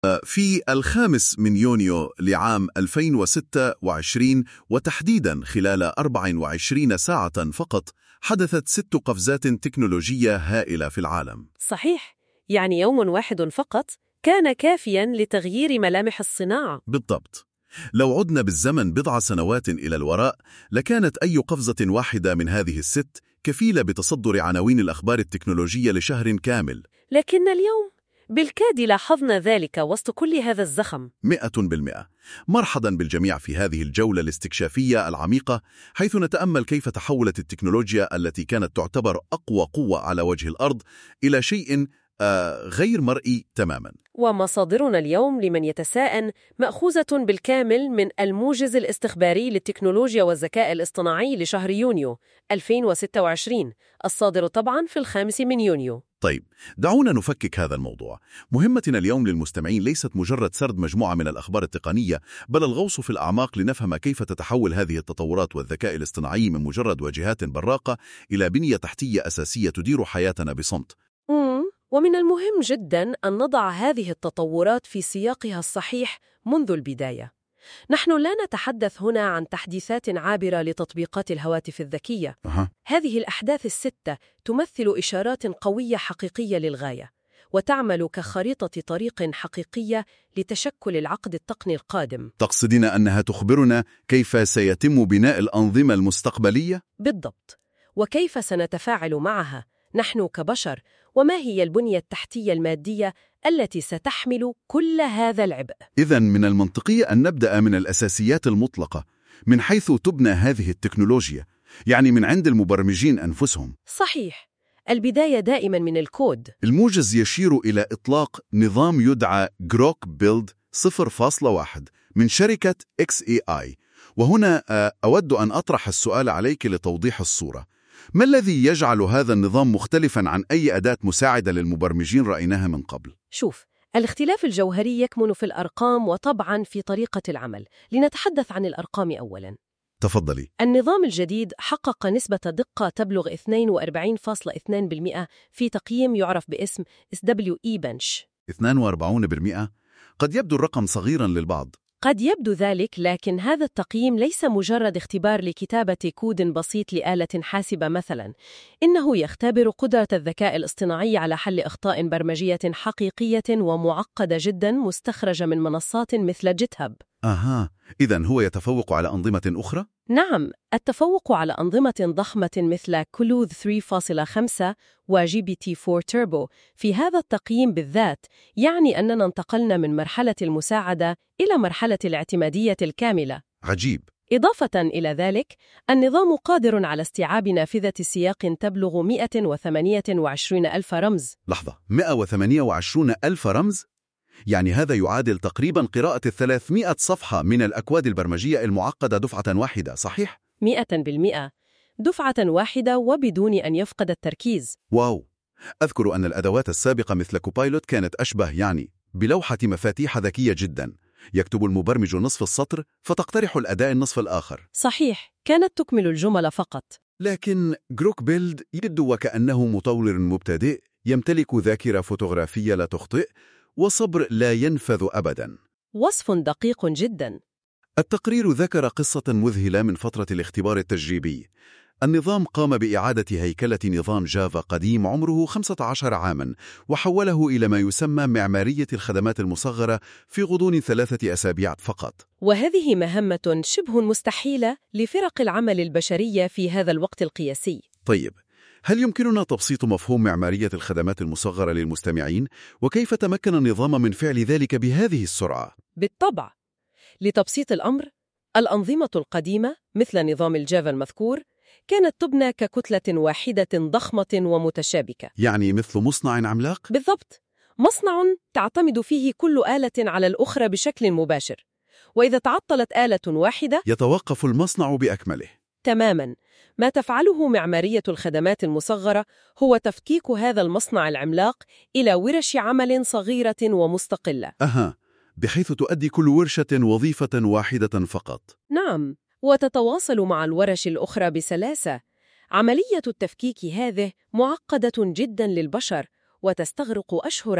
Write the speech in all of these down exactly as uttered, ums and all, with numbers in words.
في الخامس من يونيو لعام ألفين وستة وعشرين وتحديدا خلال أربع وعشرين ساعة فقط حدثت ست قفزات تكنولوجية هائلة في العالم. صحيح، يعني يوم واحد فقط كان كافياً لتغيير ملامح الصناعة. بالضبط. لو عدنا بالزمن بضع سنوات إلى الوراء لكانت أي قفزة واحدة من هذه الست كفيلة بتصدر عناوين الأخبار التكنولوجية لشهر كامل. لكن اليوم بالكاد لاحظنا ذلك وسط كل هذا الزخم. مئة بالمئة. مرحبا بالجميع في هذه الجولة الاستكشافية العميقة، حيث نتأمل كيف تحولت التكنولوجيا التي كانت تعتبر أقوى قوة على وجه الأرض إلى شيء آه غير مرئي تماما. ومصادرنا اليوم لمن يتساءل مأخوذة بالكامل من الموجز الاستخباري للتكنولوجيا والذكاء الاصطناعي لشهر يونيو ألفين وستة وعشرين، الصادر طبعا في الخامس من يونيو. طيب، دعونا نفكك هذا الموضوع. مهمتنا اليوم للمستمعين ليست مجرد سرد مجموعة من الأخبار التقنية، بل الغوص في الأعماق لنفهم كيف تتحول هذه التطورات والذكاء الاصطناعي من مجرد واجهات براقة إلى بنية تحتية أساسية تدير حياتنا بصمت. مم. ومن المهم جدا أن نضع هذه التطورات في سياقها الصحيح منذ البداية. نحن لا نتحدث هنا عن تحديثات عابرة لتطبيقات الهواتف الذكية. أه. هذه الأحداث الستة تمثل إشارات قوية حقيقية للغاية، وتعمل كخريطة طريق حقيقية لتشكل العقد التقني القادم. تقصدين أنها تخبرنا كيف سيتم بناء الأنظمة المستقبلية؟ بالضبط، وكيف سنتفاعل معها نحن كبشر، وما هي البنية التحتية المادية التي ستحمل كل هذا العبء. إذن من المنطقي أن نبدأ من الأساسيات المطلقة، من حيث تبنى هذه التكنولوجيا، يعني من عند المبرمجين أنفسهم. صحيح، البداية دائما من الكود. الموجز يشير إلى إطلاق نظام يدعى جروك بيلد صفر فاصلة واحد من شركة إكس إيه آي، وهنا أود أن أطرح السؤال عليك لتوضيح الصورة. ما الذي يجعل هذا النظام مختلفاً عن أي أداة مساعدة للمبرمجين رأيناها من قبل؟ شوف، الاختلاف الجوهري يكمن في الأرقام وطبعاً في طريقة العمل. لنتحدث عن الأرقام أولاً. تفضلي. النظام الجديد حقق نسبة دقة تبلغ اثنين وأربعين فاصلة اثنين بالمئة في تقييم يعرف باسم إس دبليو إي Bench. اثنين وأربعين بالمئة؟ قد يبدو الرقم صغيراً للبعض. قد يبدو ذلك، لكن هذا التقييم ليس مجرد اختبار لكتابة كود بسيط لآلة حاسبة مثلاً. إنه يختبر قدرة الذكاء الاصطناعي على حل أخطاء برمجية حقيقية ومعقدة جداً مستخرجة من منصات مثل جيت هاب. أها، إذن هو يتفوق على أنظمة أخرى؟ نعم، التفوق على أنظمة ضخمة مثل كلوذ ثلاثة فاصلة خمسة وجي بي تي أربعة توربو في هذا التقييم بالذات يعني أننا انتقلنا من مرحلة المساعدة إلى مرحلة الاعتمادية الكاملة. عجيب. إضافة إلى ذلك، النظام قادر على استيعاب نافذة سياق تبلغ مئة وثمانية وعشرين ألف رمز. لحظة، مئة وثمانية وعشرين ألف رمز؟ يعني هذا يعادل تقريباً قراءة الثلاثمائة صفحة من الأكواد البرمجية المعقدة دفعة واحدة، صحيح؟ مئة بالمئة، دفعة واحدة وبدون أن يفقد التركيز. واو! أذكر أن الأدوات السابقة مثل كوبايلوت كانت أشبه يعني بلوحة مفاتيح ذكية جداً، يكتب المبرمج نصف السطر فتقترح الأداء النصف الآخر. صحيح، كانت تكمل الجمل فقط. لكن جروك بيلد يبدو وكأنه مطور مبتدئ يمتلك ذاكرة فوتوغرافية لا تخطئ وصبر لا ينفذ أبداً. وصف دقيق جداً. التقرير ذكر قصة مذهلة من فترة الاختبار التجريبي. النظام قام بإعادة هيكلة نظام جافا قديم عمره خمسة عشر عاماً وحوله إلى ما يسمى معمارية الخدمات المصغرة في غضون ثلاثة أسابيع فقط. وهذه مهمة شبه مستحيلة لفرق العمل البشرية في هذا الوقت القياسي. طيب، هل يمكننا تبسيط مفهوم معمارية الخدمات المصغرة للمستمعين؟ وكيف تمكن النظام من فعل ذلك بهذه السرعة؟ بالطبع. لتبسيط الأمر، الأنظمة القديمة مثل نظام الجافا المذكور كانت تبنى ككتلة واحدة ضخمة ومتشابكة. يعني مثل مصنع عملاق؟ بالضبط، مصنع تعتمد فيه كل آلة على الأخرى بشكل مباشر، وإذا تعطلت آلة واحدة يتوقف المصنع بأكمله. تماماً. ما تفعله معمارية الخدمات المصغرة هو تفكيك هذا المصنع العملاق إلى ورش عمل صغيرة ومستقلة. أها، بحيث تؤدي كل ورشة وظيفة واحدة فقط. نعم، وتتواصل مع الورش الأخرى بسلاسة. عملية التفكيك هذه معقدة جداً للبشر وتستغرق أشهراً،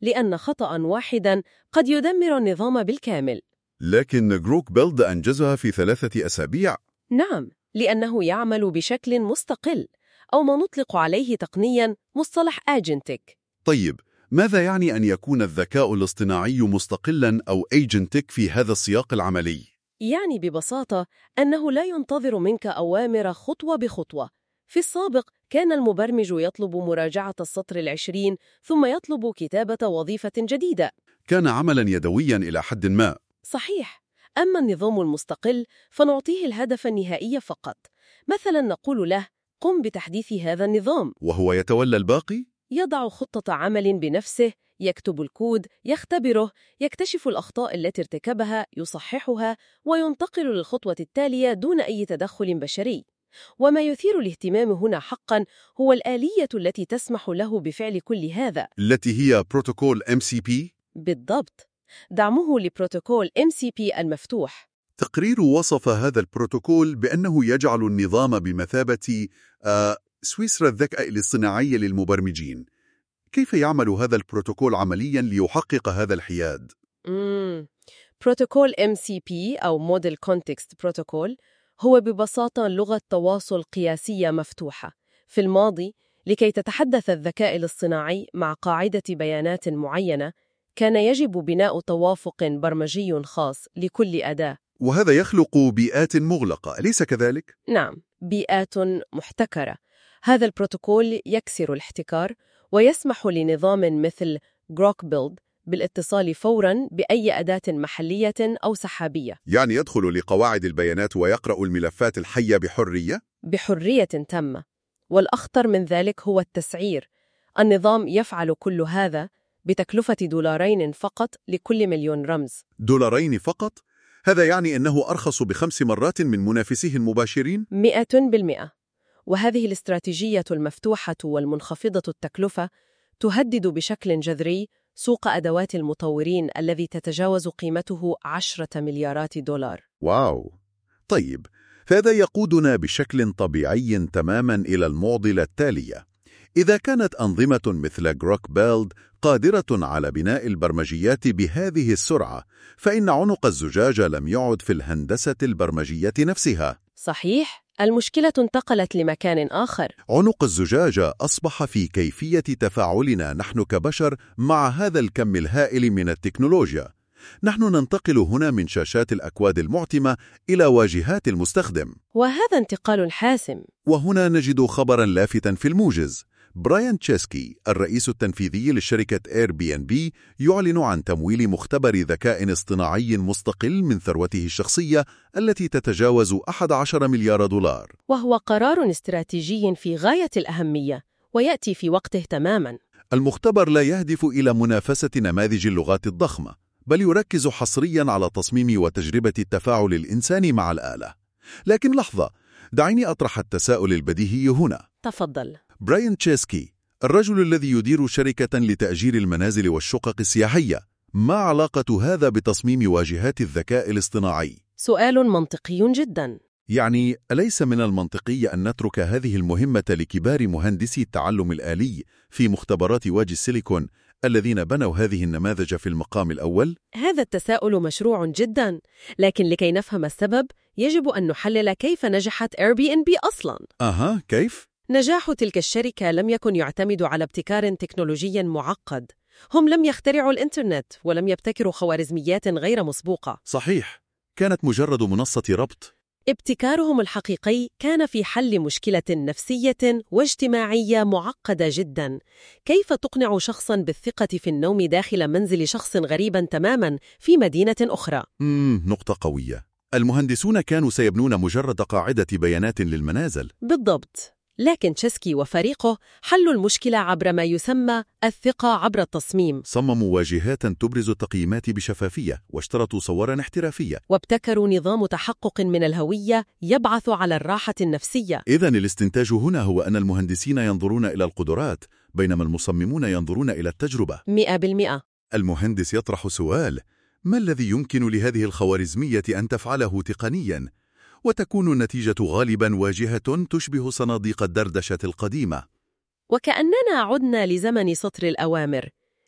لأن خطأ واحداً قد يدمر النظام بالكامل. لكن جروك بيلد أنجزها في ثلاثة أسابيع. نعم، لأنه يعمل بشكل مستقل، أو ما نطلق عليه تقنياً مصطلح آجنتيك. طيب، ماذا يعني أن يكون الذكاء الاصطناعي مستقلاً أو ايجنتيك في هذا السياق العملي؟ يعني ببساطة أنه لا ينتظر منك أوامر خطوة بخطوة. في السابق كان المبرمج يطلب مراجعة السطر العشرين ثم يطلب كتابة وظيفة جديدة. كان عملاً يدوياً إلى حد ما. صحيح. أما النظام المستقل فنعطيه الهدف النهائي فقط. مثلا نقول له قم بتحديث هذا النظام، وهو يتولى الباقي؟ يضع خطة عمل بنفسه، يكتب الكود، يختبره، يكتشف الأخطاء التي ارتكبها، يصححها، وينتقل للخطوة التالية دون أي تدخل بشري. وما يثير الاهتمام هنا حقاً هو الآلية التي تسمح له بفعل كل هذا. التي هي بروتوكول إم سي بي؟ بالضبط، دعمه لبروتوكول إم سي بي المفتوح. تقرير وصف هذا البروتوكول بأنه يجعل النظام بمثابة آه، سويسرا الذكاء الاصطناعي للمبرمجين. كيف يعمل هذا البروتوكول عملياً ليحقق هذا الحياد؟ مم. بروتوكول إم سي بي أو Model Context Protocol هو ببساطة لغة تواصل قياسية مفتوحة. في الماضي، لكي تتحدث الذكاء الاصطناعي مع قاعدة بيانات معينة، كان يجب بناء توافق برمجي خاص لكل أداة. وهذا يخلق بيئات مغلقة، أليس كذلك؟ نعم، بيئات محتكرة. هذا البروتوكول يكسر الاحتكار ويسمح لنظام مثل جروك بيلد بالاتصال فوراً بأي أداة محلية أو سحابية. يعني يدخل لقواعد البيانات ويقرأ الملفات الحية بحرية؟ بحرية تامة. والأخطر من ذلك هو التسعير. النظام يفعل كل هذا بتكلفة دولارين فقط لكل مليون رمز. دولارين فقط؟ هذا يعني أنه أرخص بخمس مرات من منافسيه المباشرين؟ مئة بالمئة. وهذه الاستراتيجية المفتوحة والمنخفضة التكلفة تهدد بشكل جذري سوق أدوات المطورين الذي تتجاوز قيمته عشرة مليارات دولار. واو. طيب، فهذا يقودنا بشكل طبيعي تماما إلى المعضلة التالية. إذا كانت أنظمة مثل جروك بيلد قادرة على بناء البرمجيات بهذه السرعة، فإن عنق الزجاجة لم يعد في الهندسة البرمجية نفسها. صحيح، المشكلة انتقلت لمكان آخر. عنق الزجاجة أصبح في كيفية تفاعلنا نحن كبشر مع هذا الكم الهائل من التكنولوجيا. نحن ننتقل هنا من شاشات الأكواد المعتمة إلى واجهات المستخدم، وهذا انتقال حاسم. وهنا نجد خبراً لافتاً في الموجز. براين تشيسكي الرئيس التنفيذي لشركة إير بي إن بي يعلن عن تمويل مختبر ذكاء اصطناعي مستقل من ثروته الشخصية التي تتجاوز أحد عشر مليار دولار. وهو قرار استراتيجي في غاية الأهمية ويأتي في وقته تماماً. المختبر لا يهدف إلى منافسة نماذج اللغات الضخمة، بل يركز حصرياً على تصميم وتجربة التفاعل الإنساني مع الآلة. لكن لحظة، دعيني أطرح التساؤل البديهي هنا. تفضل. براين تشيسكي الرجل الذي يدير شركة لتأجير المنازل والشقق السياحية، ما علاقة هذا بتصميم واجهات الذكاء الاصطناعي؟ سؤال منطقي جداً. يعني أليس من المنطقي أن نترك هذه المهمة لكبار مهندسي التعلم الآلي في مختبرات وادي السيليكون الذين بنوا هذه النماذج في المقام الأول؟ هذا التساؤل مشروع جداً، لكن لكي نفهم السبب يجب أن نحلل كيف نجحت إير بي إن بي أصلاً. أها، كيف؟ نجاح تلك الشركة لم يكن يعتمد على ابتكار تكنولوجي معقد. هم لم يخترعوا الإنترنت ولم يبتكروا خوارزميات غير مسبوقة. صحيح، كانت مجرد منصة ربط. ابتكارهم الحقيقي كان في حل مشكلة نفسية واجتماعية معقدة جدا. كيف تقنع شخصا بالثقة في النوم داخل منزل شخص غريبا تماما في مدينة أخرى؟ مم، نقطة قوية. المهندسون كانوا سيبنون مجرد قاعدة بيانات للمنازل. بالضبط. لكن تشيسكي وفريقه حلوا المشكلة عبر ما يسمى الثقة عبر التصميم. صمموا واجهات تبرز التقييمات بشفافية واشترطوا صورا احترافية، وابتكروا نظام تحقق من الهوية يبعث على الراحة النفسية. إذن الاستنتاج هنا هو أن المهندسين ينظرون إلى القدرات بينما المصممون ينظرون إلى التجربة. مئة بالمئة. المهندس يطرح سؤال: ما الذي يمكن لهذه الخوارزمية أن تفعله تقنياً؟ وتكون النتيجة غالباً واجهة تشبه صناديق الدردشة القديمة. وكأننا عدنا لزمن سطر الأوامر.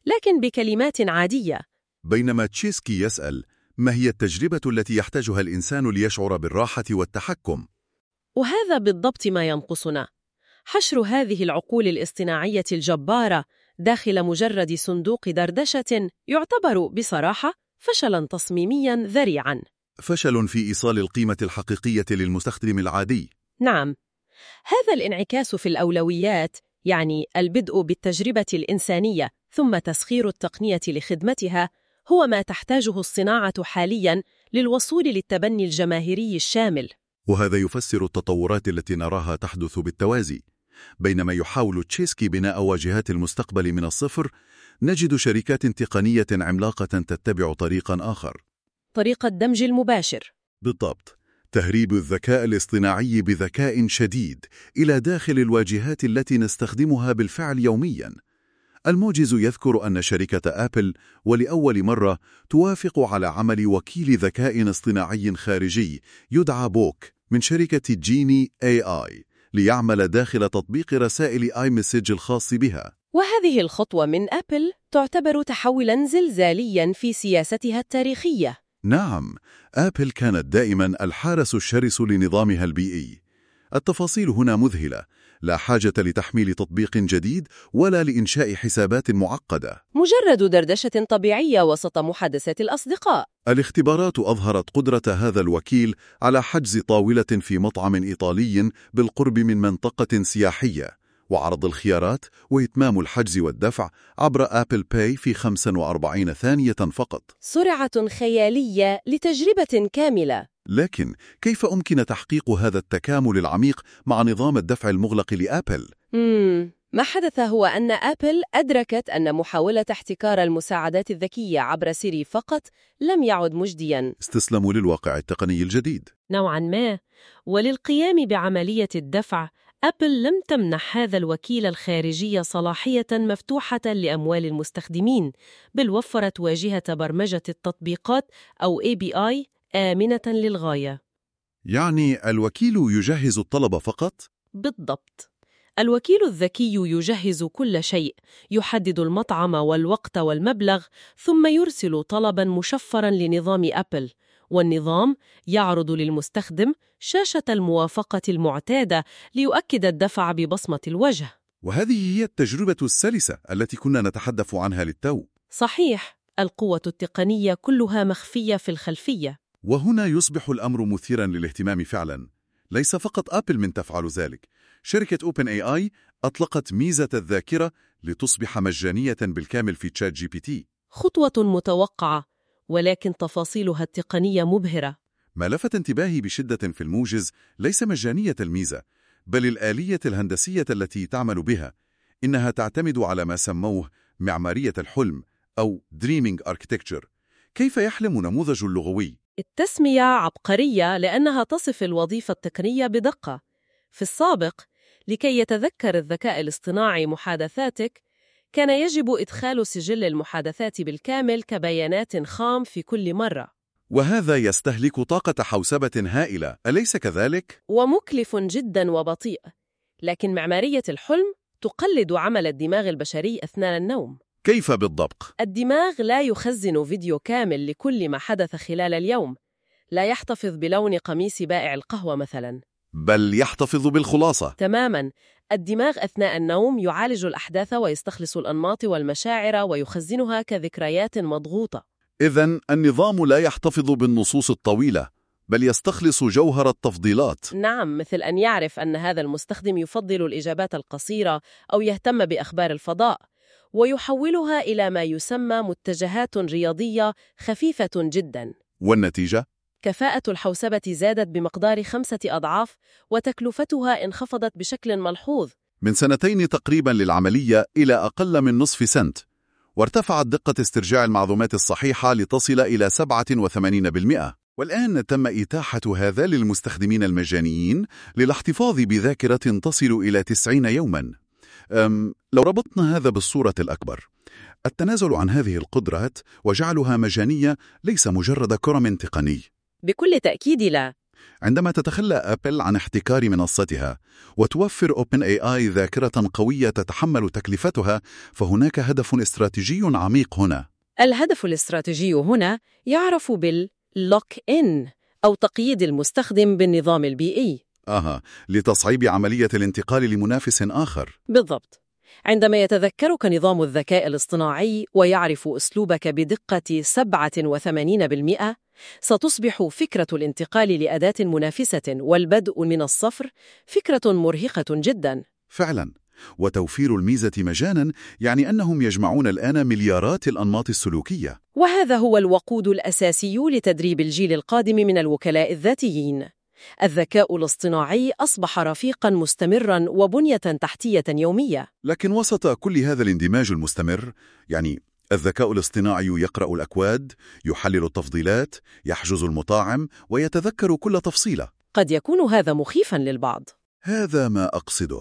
لكن بكلمات عادية. بينما تشيسكي يسأل: ما هي التجربة التي يحتاجها الإنسان ليشعر بالراحة والتحكم؟ وهذا بالضبط ما ينقصنا. حشر هذه العقول الاصطناعية الجبارة داخل مجرد صندوق دردشة يعتبر بصراحة فشلاً تصميمياً ذريعاً. فشل في إيصال القيمة الحقيقية للمستخدم العادي. نعم، هذا الانعكاس في الأولويات، يعني البدء بالتجربة الإنسانية ثم تسخير التقنية لخدمتها، هو ما تحتاجه الصناعة حالياً للوصول للتبني الجماهيري الشامل. وهذا يفسر التطورات التي نراها تحدث بالتوازي. بينما يحاول تشيسكي بناء واجهات المستقبل من الصفر، نجد شركات تقنية عملاقة تتبع طريقاً آخر. طريقة الدمج المباشر. بالضبط، تهريب الذكاء الاصطناعي بذكاء شديد إلى داخل الواجهات التي نستخدمها بالفعل يومياً. الموجز يذكر أن شركة آبل ولأول مرة توافق على عمل وكيل ذكاء اصطناعي خارجي يدعى بوك من شركة جيني إيه آي ليعمل داخل تطبيق رسائل آي مسج الخاص بها. وهذه الخطوة من آبل تعتبر تحولاً زلزالياً في سياستها التاريخية. نعم، آبل كانت دائما الحارس الشرس لنظامها البيئي. التفاصيل هنا مذهلة، لا حاجة لتحميل تطبيق جديد ولا لإنشاء حسابات معقدة. مجرد دردشة طبيعية وسط محادثات الأصدقاء. الاختبارات أظهرت قدرة هذا الوكيل على حجز طاولة في مطعم إيطالي بالقرب من منطقة سياحية، وعرض الخيارات وإتمام الحجز والدفع عبر آبل باي في خمس وأربعين ثانية فقط. سرعة خيالية لتجربة كاملة. لكن كيف أمكن تحقيق هذا التكامل العميق مع نظام الدفع المغلق لآبل؟ مم. ما حدث هو أن آبل أدركت أن محاولة احتكار المساعدات الذكية عبر سيري فقط لم يعد مجدياً. استسلموا للواقع التقني الجديد نوعاً ما، وللقيام بعملية الدفع آبل لم تمنح هذا الوكيل الخارجي صلاحية مفتوحة لأموال المستخدمين، بل وفرت واجهة برمجة التطبيقات أو إيه بي آي آمنة للغاية. يعني الوكيل يجهز الطلب فقط؟ بالضبط. الوكيل الذكي يجهز كل شيء، يحدد المطعم والوقت والمبلغ، ثم يرسل طلباً مشفراً لنظام آبل، والنظام يعرض للمستخدم شاشة الموافقة المعتادة ليؤكد الدفع ببصمة الوجه. وهذه هي التجربة السلسة التي كنا نتحدث عنها للتو. صحيح، القوة التقنية كلها مخفية في الخلفية. وهنا يصبح الأمر مثيراً للاهتمام فعلاً. ليس فقط آبل من تفعل ذلك. شركة أوبن إيه آي أطلقت ميزة الذاكرة لتصبح مجانية بالكامل في تشات جي بي تي. خطوة متوقعة، ولكن تفاصيلها التقنية مبهرة. ما لفت انتباهي بشدة في الموجز ليس مجانية الميزة، بل الآلية الهندسية التي تعمل بها. إنها تعتمد على ما سموه معمارية الحلم أو Dreaming Architecture. كيف يحلم نموذج اللغوي؟ التسمية عبقرية لأنها تصف الوظيفة التقنية بدقة. في السابق، لكي يتذكر الذكاء الاصطناعي محادثاتك، كان يجب إدخال سجل المحادثات بالكامل كبيانات خام في كل مرة. وهذا يستهلك طاقة حوسبة هائلة، أليس كذلك؟ ومكلف جداً وبطيء. لكن معمارية الحلم تقلد عمل الدماغ البشري أثناء النوم. كيف بالضبط؟ الدماغ لا يخزن فيديو كامل لكل ما حدث خلال اليوم. لا يحتفظ بلون قميص بائع القهوة مثلاً، بل يحتفظ بالخلاصة. تماماً. الدماغ أثناء النوم يعالج الأحداث ويستخلص الأنماط والمشاعر ويخزنها كذكريات مضغوطة. إذن النظام لا يحتفظ بالنصوص الطويلة، بل يستخلص جوهر التفضيلات. نعم، مثل أن يعرف أن هذا المستخدم يفضل الإجابات القصيرة أو يهتم بأخبار الفضاء، ويحولها إلى ما يسمى متجهات رياضية خفيفة جداً. والنتيجة؟ كفاءة الحوسبة زادت بمقدار خمسة أضعاف، وتكلفتها انخفضت بشكل ملحوظ. من سنتين تقريبا للعملية إلى أقل من نصف سنت، وارتفعت دقة استرجاع المعلومات الصحيحة لتصل إلى سبعة وثمانين بالمئة. والآن تم إتاحة هذا للمستخدمين المجانيين للاحتفاظ بذاكرة تصل إلى تسعين يوما. أم لو ربطنا هذا بالصورة الأكبر، التنازل عن هذه القدرات وجعلها مجانية ليس مجرد كرم تقني. بكل تأكيد لا. عندما تتخلى أبل عن احتكار منصتها وتوفر أوبن إيه آي ذاكرة قوية تتحمل تكلفتها، فهناك هدف استراتيجي عميق هنا. الهدف الاستراتيجي هنا يعرف باللوك إن أو تقييد المستخدم بالنظام البيئي. آها، لتصعيب عملية الانتقال لمنافس آخر. بالضبط. عندما يتذكرك نظام الذكاء الاصطناعي ويعرف أسلوبك بدقة سبعة وثمانين بالمئة، ستصبح فكرة الانتقال لأداة منافسة والبدء من الصفر فكرة مرهقة جداً. فعلاً، وتوفير الميزة مجاناً يعني أنهم يجمعون الآن مليارات الأنماط السلوكية. وهذا هو الوقود الأساسي لتدريب الجيل القادم من الوكلاء الذاتيين. الذكاء الاصطناعي أصبح رفيقاً مستمراً وبنية تحتية يومية. لكن وسط كل هذا الاندماج المستمر، يعني الذكاء الاصطناعي يقرأ الأكواد، يحلل التفضيلات، يحجز المطاعم، ويتذكر كل تفصيلة. قد يكون هذا مخيفاً للبعض. هذا ما أقصده.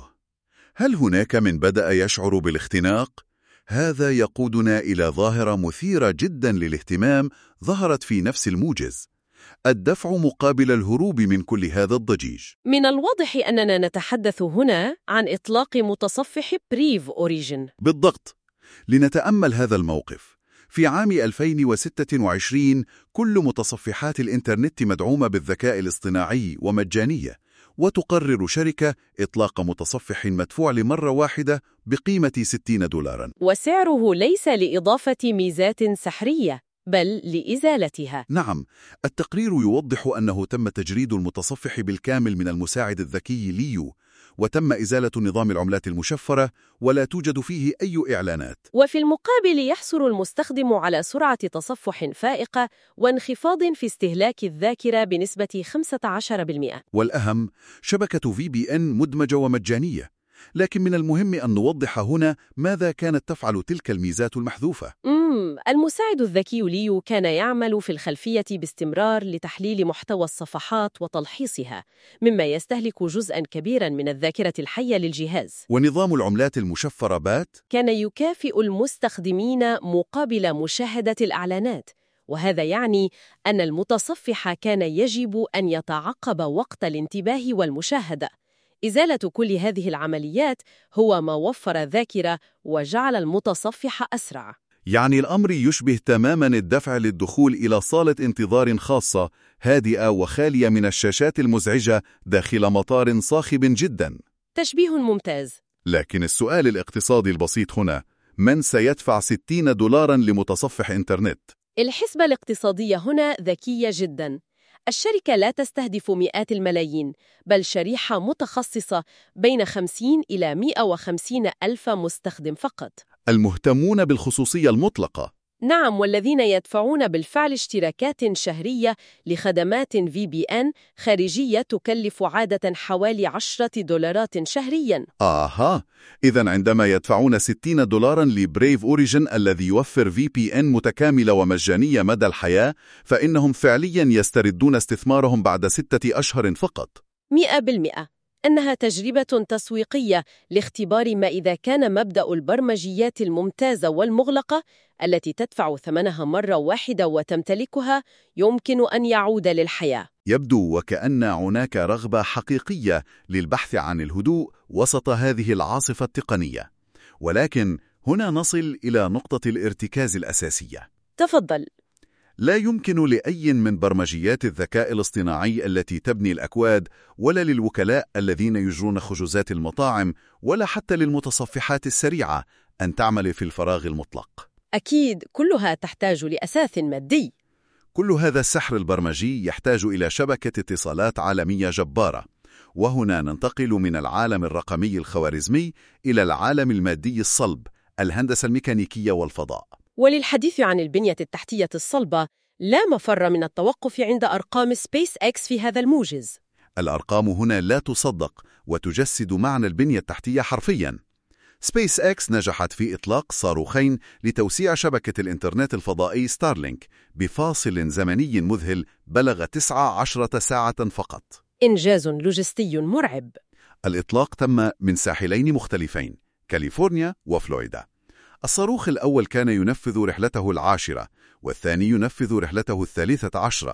هل هناك من بدأ يشعر بالاختناق؟ هذا يقودنا إلى ظاهرة مثيرة جداً للاهتمام ظهرت في نفس الموجز: الدفع مقابل الهروب من كل هذا الضجيج. من الواضح أننا نتحدث هنا عن إطلاق متصفح بريف أوريجين. بالضبط. لنتأمل هذا الموقف. في عام ألفين وستة وعشرين كل متصفحات الإنترنت مدعومة بالذكاء الاصطناعي ومجانية، وتقرر شركة إطلاق متصفح مدفوع لمرة واحدة بقيمة ستين دولاراً، وسعره ليس لإضافة ميزات سحرية بل لإزالتها. نعم، التقرير يوضح أنه تم تجريد المتصفح بالكامل من المساعد الذكي ليو، وتم إزالة نظام العملات المشفرة، ولا توجد فيه أي إعلانات. وفي المقابل يحصل المستخدم على سرعة تصفح فائقة وانخفاض في استهلاك الذاكرة بنسبة خمسة عشر بالمئة. والأهم، شبكة في بي إن مدمجة ومجانية. لكن من المهم أن نوضح هنا ماذا كانت تفعل تلك الميزات المحذوفة. مم. المساعد الذكي ليو كان يعمل في الخلفية باستمرار لتحليل محتوى الصفحات وتلخيصها، مما يستهلك جزءاً كبيراً من الذاكرة الحية للجهاز. ونظام العملات المشفرة بات كان يكافئ المستخدمين مقابل مشاهدة الإعلانات، وهذا يعني أن المتصفح كان يجب أن يتعقب وقت الانتباه والمشاهدة. إزالة كل هذه العمليات هو ما وفر ذاكرة وجعل المتصفح أسرع. يعني الأمر يشبه تماماً الدفع للدخول إلى صالة انتظار خاصة هادئة وخالية من الشاشات المزعجة داخل مطار صاخب جداً. تشبيه ممتاز. لكن السؤال الاقتصادي البسيط هنا: من سيدفع ستين دولاراً لمتصفح إنترنت؟ الحسبة الاقتصادية هنا ذكية جداً. الشركة لا تستهدف مئات الملايين، بل شريحة متخصصة بين خمسين إلى مئة وخمسين ألف مستخدم فقط، المهتمون بالخصوصية المطلقة. نعم، والذين يدفعون بالفعل اشتراكات شهرية لخدمات في بي إن خارجية تكلف عادة حوالي عشرة دولارات شهرياً. آها، إذن عندما يدفعون ستين دولاراً لبريف أوريجين الذي يوفر في بي إن متكاملة ومجانية مدى الحياة، فإنهم فعلياً يستردون استثمارهم بعد ستة أشهر فقط. مئة بالمئة. إنها تجربة تسويقية لاختبار ما إذا كان مبدأ البرمجيات الممتازة والمغلقة التي تدفع ثمنها مرة واحدة وتمتلكها يمكن أن يعود للحياة. يبدو وكأن هناك رغبة حقيقية للبحث عن الهدوء وسط هذه العاصفة التقنية. ولكن هنا نصل إلى نقطة الارتكاز الأساسية. تفضل. لا يمكن لأي من برمجيات الذكاء الاصطناعي التي تبني الأكواد، ولا للوكلاء الذين يجرون خجوزات المطاعم، ولا حتى للمتصفحات السريعة أن تعمل في الفراغ المطلق. أكيد كلها تحتاج لأساس مادي. كل هذا السحر البرمجي يحتاج إلى شبكة اتصالات عالمية جبارة. وهنا ننتقل من العالم الرقمي الخوارزمي إلى العالم المادي الصلب، الهندسة الميكانيكية والفضاء. وللحديث عن البنية التحتية الصلبة لا مفر من التوقف عند أرقام سبيس إكس في هذا الموجز. الأرقام هنا لا تصدق وتجسد معنى البنية التحتية حرفياً. سبيس إكس نجحت في إطلاق صاروخين لتوسيع شبكة الإنترنت الفضائي ستارلينك بفاصل زمني مذهل بلغ تسعة عشر ساعة فقط. إنجاز لوجستي مرعب. الإطلاق تم من ساحلين مختلفين، كاليفورنيا وفلوريدا. الصاروخ الأول كان ينفذ رحلته العاشرة، والثاني ينفذ رحلته الثالثة عشرة،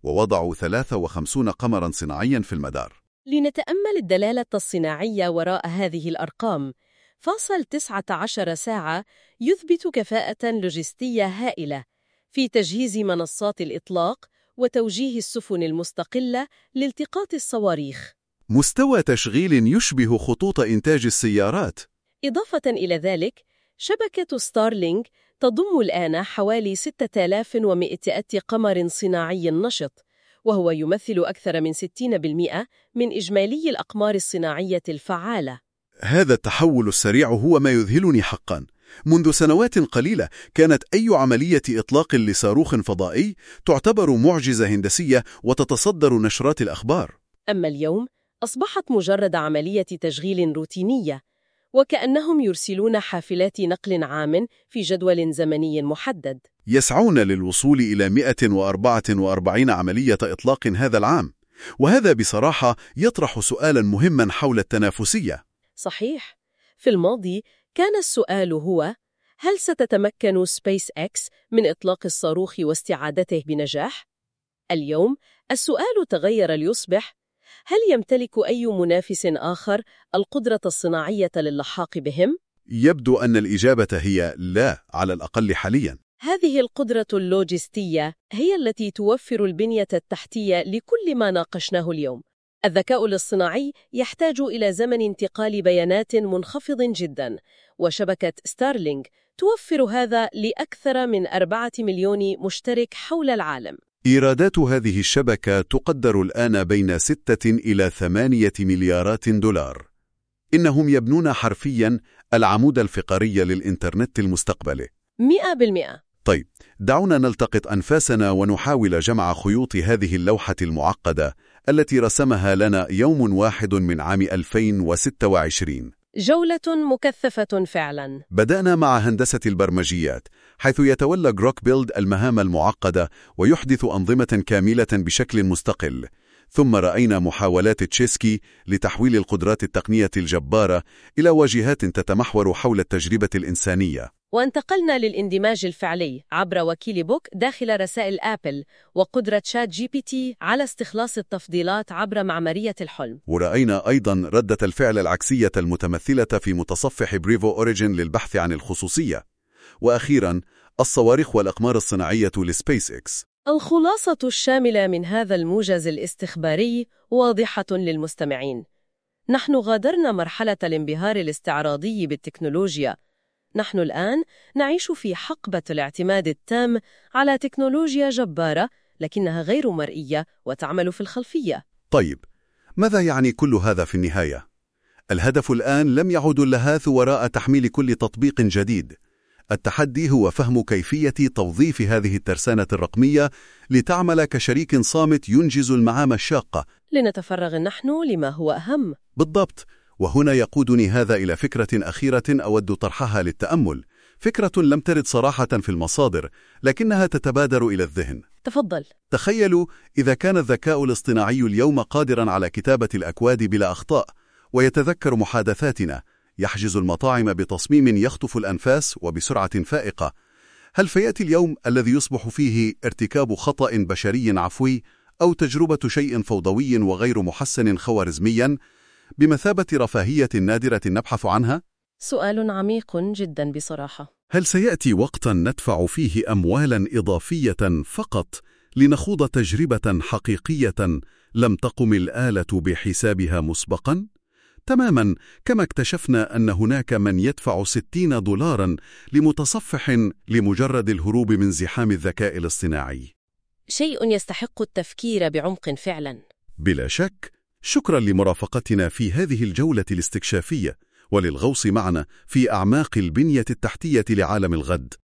ووضعوا ثلاثة وخمسين قمراً صناعياً في المدار. لنتأمل الدلالة الصناعية وراء هذه الأرقام. فاصل تسعة عشر ساعة يثبت كفاءة لوجستية هائلة في تجهيز منصات الإطلاق وتوجيه السفن المستقلة لالتقاط الصواريخ. مستوى تشغيل يشبه خطوط إنتاج السيارات. إضافة إلى ذلك، شبكة ستارلينك تضم الآن حوالي ستة آلاف ومئتين قمر صناعي نشط، وهو يمثل أكثر من ستين بالمئة من إجمالي الأقمار الصناعية الفعالة. هذا التحول السريع هو ما يذهلني حقاً. منذ سنوات قليلة كانت أي عملية إطلاق لصاروخ فضائي تعتبر معجزة هندسية وتتصدر نشرات الأخبار. أما اليوم أصبحت مجرد عملية تشغيل روتينية، وكأنهم يرسلون حافلات نقل عام في جدول زمني محدد. يسعون للوصول إلى مئة وأربعة وأربعين عملية إطلاق هذا العام، وهذا بصراحة يطرح سؤالاً مهماً حول التنافسية. صحيح. في الماضي كان السؤال هو: هل ستتمكن سبيس إكس من إطلاق الصاروخ واستعادته بنجاح؟ اليوم السؤال تغير ليصبح: هل يمتلك أي منافس آخر القدرة الصناعية للحاق بهم؟ يبدو أن الإجابة هي لا، على الأقل حالياً. هذه القدرة اللوجستية هي التي توفر البنية التحتية لكل ما ناقشناه اليوم. الذكاء الاصطناعي يحتاج إلى زمن انتقال بيانات منخفض جدا، وشبكة ستارلينك توفر هذا لأكثر من أربعة مليون مشترك حول العالم. إيرادات هذه الشبكة تقدر الآن بين ستة إلى ثمانية مليارات دولار. إنهم يبنون حرفياً العمود الفقري للإنترنت المستقبلي. مئة بالمئة. طيب، دعونا نلتقط أنفاسنا ونحاول جمع خيوط هذه اللوحة المعقدة التي رسمها لنا يوم واحد من عام ألفين وستة وعشرين. جولة مكثفة فعلا. بدأنا مع هندسة البرمجيات، حيث يتولى جروك بيلد المهام المعقدة ويحدث أنظمة كاملة بشكل مستقل. ثم رأينا محاولات تشيسكي لتحويل القدرات التقنية الجبارة إلى واجهات تتمحور حول التجربة الإنسانية. وانتقلنا للاندماج الفعلي عبر وكيل بوك داخل رسائل آبل، وقدرة شات جي بي تي على استخلاص التفضيلات عبر معمارية الحلم. ورأينا أيضاً ردة الفعل العكسية المتمثلة في متصفح بريفو أوريجين للبحث عن الخصوصية. وأخيراً، الصواريخ والأقمار الصناعية لسبيس إكس. الخلاصة الشاملة من هذا الموجز الاستخباري واضحة للمستمعين. نحن غادرنا مرحلة الانبهار الاستعراضي بالتكنولوجيا. نحن الآن نعيش في حقبة الاعتماد التام على تكنولوجيا جبارة، لكنها غير مرئية وتعمل في الخلفية. طيب، ماذا يعني كل هذا في النهاية؟ الهدف الآن لم يعد اللهاث وراء تحميل كل تطبيق جديد. التحدي هو فهم كيفية توظيف هذه الترسانة الرقمية لتعمل كشريك صامت ينجز المهام الشاقة. لنتفرغ نحن لما هو أهم. بالضبط. وهنا يقودني هذا إلى فكرة أخيرة أود طرحها للتأمل، فكرة لم ترد صراحة في المصادر لكنها تتبادر إلى الذهن. تفضل. تخيلوا إذا كان الذكاء الاصطناعي اليوم قادراً على كتابة الأكواد بلا أخطاء، ويتذكر محادثاتنا، يحجز المطاعم بتصميم يخطف الأنفاس وبسرعة فائقة. هل فيأتي اليوم الذي يصبح فيه ارتكاب خطأ بشري عفوي أو تجربة شيء فوضوي وغير محسن خوارزمياً بمثابة رفاهية نادرة نبحث عنها؟ سؤال عميق جدا بصراحة. هل سيأتي وقتاً ندفع فيه أموالاً إضافية فقط لنخوض تجربة حقيقية لم تقم الآلة بحسابها مسبقاً؟ تماماً كما اكتشفنا أن هناك من يدفع ستين دولاراً لمتصفح لمجرد الهروب من زحام الذكاء الاصطناعي. شيء يستحق التفكير بعمق فعلاً. بلا شك. شكراً لمرافقتنا في هذه الجولة الاستكشافية وللغوص معنا في أعماق البنية التحتية لعالم الغد.